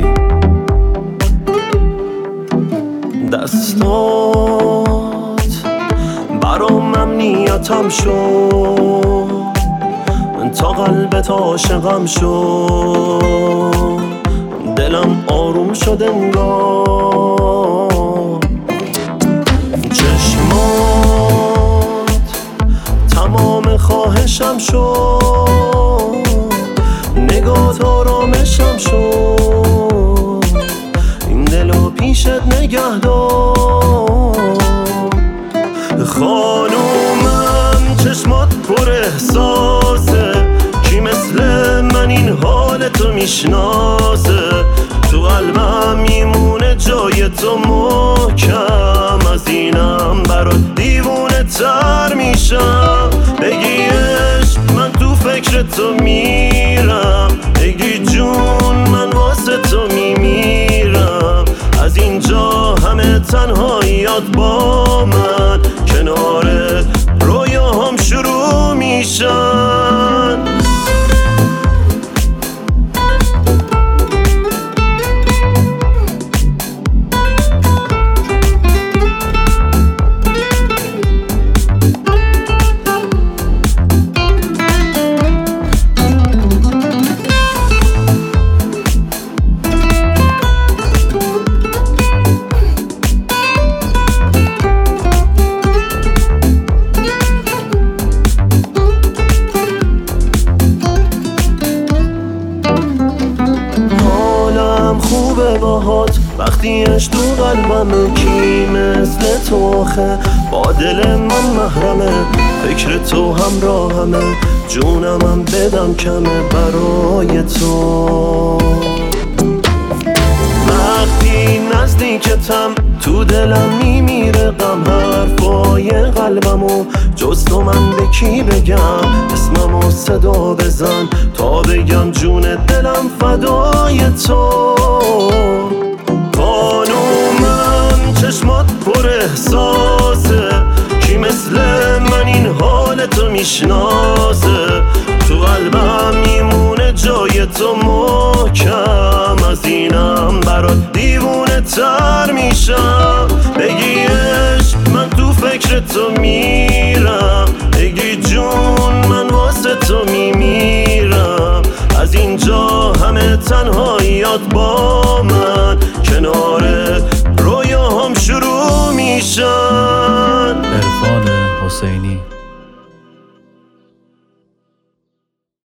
دستات برام امنیتم شد تا قلبت عاشقم شد دلم آروم شد انگار چشمات تمام خواهشم شد نگات آرامشم شد این دلو پیشت نگه دار خانومم چشمات پر احساسه کی مثل من این حال تو میشناسه تو قلبم میمونه جای تو محکم از اینم برات دیوونه تر میشم بگی عشق من تو فکر تو میرم بگی جون من واسه تو میمیرم از اینجا همه تنهاییات با من کنار رویاهام شروع میشن خوبه باهات وقتی اش تو قلبمه کی مثل تو آخه با دل من محرمه فکر تو همراهمه جونمم بدم کمه برای تو وقتی نزدیکتم تو دلم میمیره غم حرفای قلبمو جز تو من به کی بگم اسممو صدا بزن تا بگم جون دلم فدای تو خانومم چشمات پر احساسه کی مثل من این حال تو میشناسه تو قلبم میمونه جای تو محکم از اینم برات دیوونه تر میشم بگی عشق من تو فکر تو میرم بگی جون من واسه تو میمیرم از اینجا همه تنهاییات با